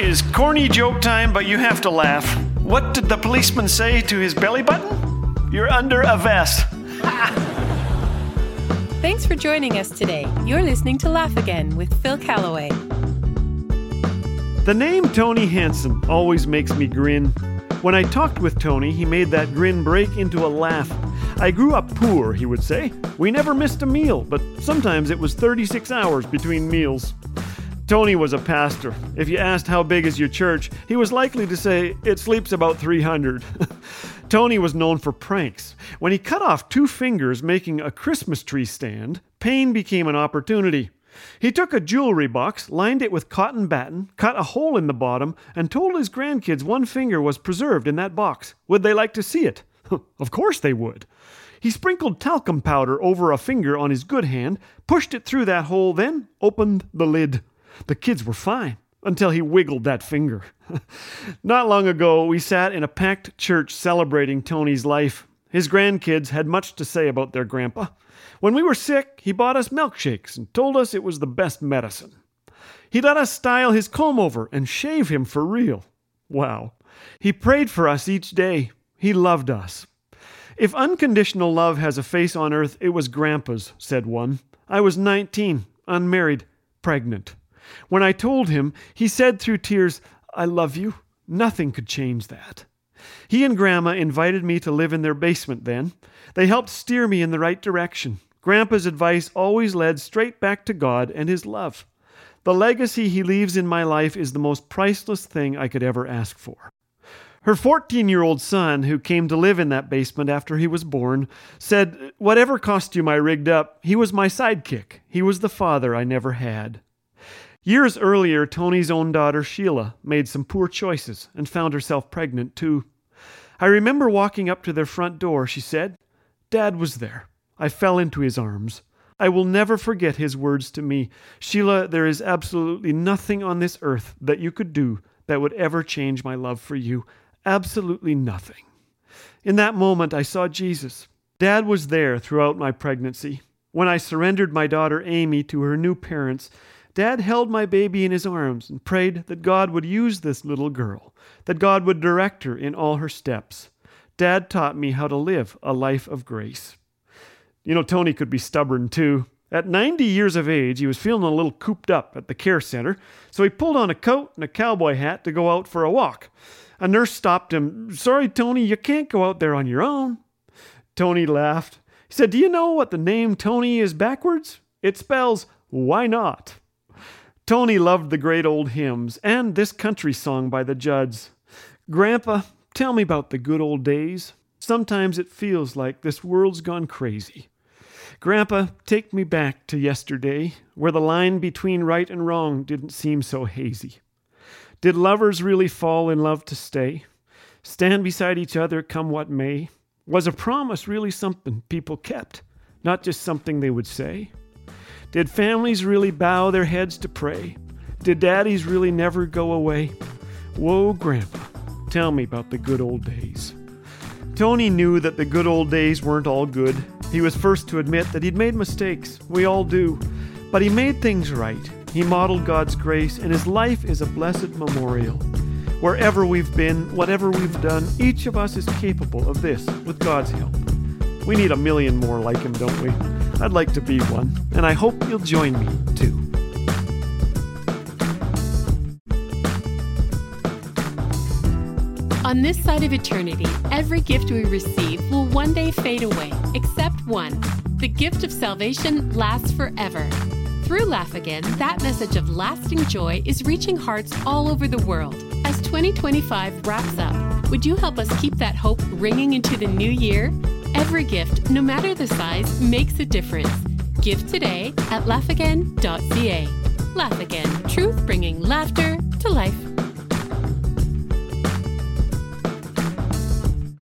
is corny joke time, but you have to laugh. What did the policeman say to his belly button? You're under a vest. Thanks for joining us today. You're listening to Laugh Again with Phil Callaway. The name Tony Hansen always makes me grin. When I talked with Tony, he made that grin break into a laugh. I grew up poor, he would say. We never missed a meal, but sometimes it was 36 hours between meals. Tony was a pastor. If you asked how big is your church, he was likely to say it sleeps about 300. Tony was known for pranks. When he cut off 2 fingers making a Christmas tree stand, pain became an opportunity. He took a jewelry box, lined it with cotton batting, cut a hole in the bottom, and told his grandkids 1 finger was preserved in that box. Would they like to see it? Of course they would. He sprinkled talcum powder over a finger on his good hand, pushed it through that hole, then opened the lid. The kids were fine until he wiggled that finger. Not long ago, we sat in a packed church celebrating Tony's life. His grandkids had much to say about their grandpa. When we were sick, he bought us milkshakes and told us it was the best medicine. He let us style his comb over and shave him for real. Wow. He prayed for us each day. He loved us. If unconditional love has a face on earth, it was Grandpa's, said one. I was 19, unmarried, pregnant. When I told him, he said through tears, I love you. Nothing could change that. He and Grandma invited me to live in their basement then. They helped steer me in the right direction. Grandpa's advice always led straight back to God and His love. The legacy he leaves in my life is the most priceless thing I could ever ask for. Her 14-year-old son, who came to live in that basement after he was born, said, whatever costume I rigged up, he was my sidekick. He was the father I never had. Years earlier, Tony's own daughter, Sheila, made some poor choices and found herself pregnant too. I remember walking up to their front door, she said. Dad was there. I fell into his arms. I will never forget his words to me. Sheila, there is absolutely nothing on this earth that you could do that would ever change my love for you. Absolutely nothing. In that moment, I saw Jesus. Dad was there throughout my pregnancy. When I surrendered my daughter Amy to her new parents, Dad held my baby in his arms and prayed that God would use this little girl, that God would direct her in all her steps. Dad taught me how to live a life of grace. You know, Tony could be stubborn too. At 90 years of age, he was feeling a little cooped up at the care center, so he pulled on a coat and a cowboy hat to go out for a walk. A nurse stopped him. Sorry, Tony, you can't go out there on your own. Tony laughed. He said, do you know what the name Tony is backwards? It spells, why not? Tony loved the great old hymns and this country song by the Judds. Grandpa, tell me about the good old days. Sometimes it feels like this world's gone crazy. Grandpa, take me back to yesterday, where the line between right and wrong didn't seem so hazy. Did lovers really fall in love to stay? Stand beside each other come what may? Was a promise really something people kept, not just something they would say? Did families really bow their heads to pray? Did daddies really never go away? Whoa, Grandpa, tell me about the good old days. Tony knew that the good old days weren't all good. He was first to admit that he'd made mistakes. We all do. But he made things right. He modeled God's grace, and his life is a blessed memorial. Wherever we've been, whatever we've done, each of us is capable of this with God's help. We need a million more like him, don't we? I'd like to be one, and I hope you'll join me too. On this side of eternity, every gift we receive will one day fade away, except one. The gift of salvation lasts forever. Through Laugh Again, that message of lasting joy is reaching hearts all over the world. As 2025 wraps up, would you help us keep that hope ringing into the new year? Every gift, no matter the size, makes a difference. Give today at laughagain.ca. Laugh Again, truth bringing laughter to life.